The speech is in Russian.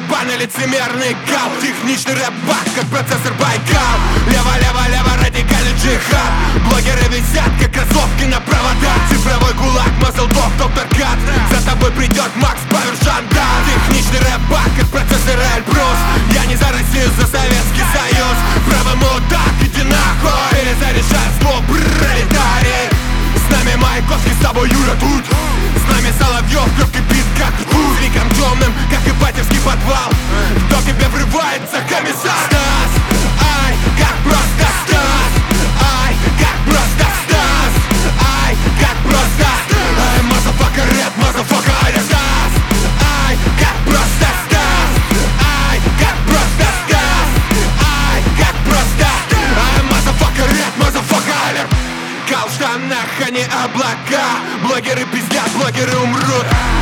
ебаный лицемерный гал. Техничный рэп-бак, как процессор Байкал. Лево, лево, лево, радикальный джихад. Блогеры висят, как кроссовки на проводах. Цифровой гулаг, мазлдок, доктор Кат. За тобой придет Макс Павер Жандар. Техничный рэп-бак, как процессор Эльбрус. Я не за Россию, за Советский Союз. Правый мудак, иди нахуй. Перезаряжай ствол, пролетарий. С нами Маяковский, с тобой Юра тут. С нами Соловьев, кровь кипит, как ртуть. С ликом темным, как Ипатьевский подвал. Кто тебе врывается, комиссар? Стас, ай, как просто Стас. Ай, как просто Стас. Ай, как просто. Ай, motherfucker, red, motherfucker, ай, Стас. Ай, как просто Стас. Ай, как просто Стас. Ай, как просто. Ай, motherfucker, red, motherfucker, ай, кал в штанах, а не облака. Блогеры пиздят, блогеры умрут.